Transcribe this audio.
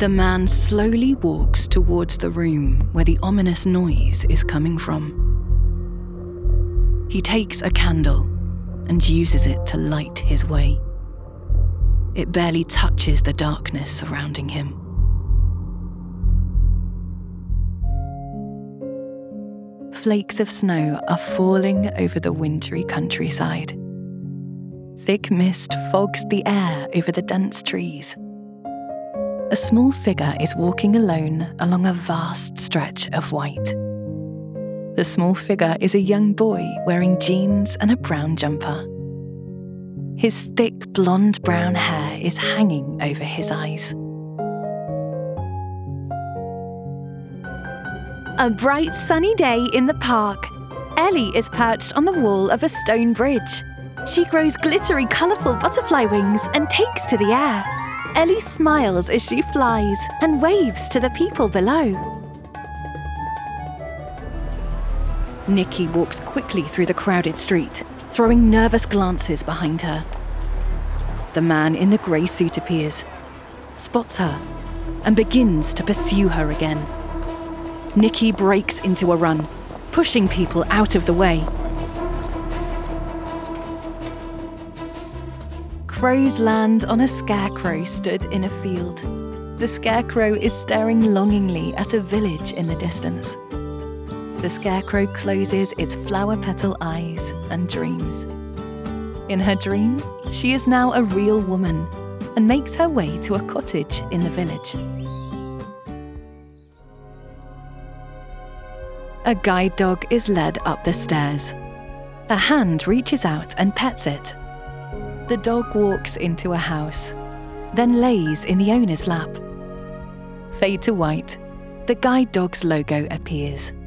The man slowly walks towards the room where the ominous noise is coming from. He takes a candle and uses it to light his way. It barely touches the darkness surrounding him. Flakes of snow are falling over the wintry countryside. Thick mist fogs the air over the dense trees. A small figure is walking alone along a vast stretch of white. The small figure is a young boy wearing jeans and a brown jumper. His thick blonde brown hair is hanging over his eyes. A bright sunny day in the park. Ellie is perched on the wall of a stone bridge. She grows glittery, colourful butterfly wings and takes to the air. Ellie smiles as she flies and waves to the people below. Nikki walks quickly through the crowded street, throwing nervous glances behind her. The man in the grey suit appears, spots her, and begins to pursue her again. Nikki breaks into a run, pushing people out of the way. Crows land on a scarecrow stood in a field. The scarecrow is staring longingly at a village in the distance. The scarecrow closes its flower petal eyes and dreams. In her dream, she is now a real woman and makes her way to a cottage in the village. A guide dog is led up the stairs. A hand reaches out and pets it. The dog walks into a house, then lays in the owner's lap. Fade to white, the guide dog's logo appears.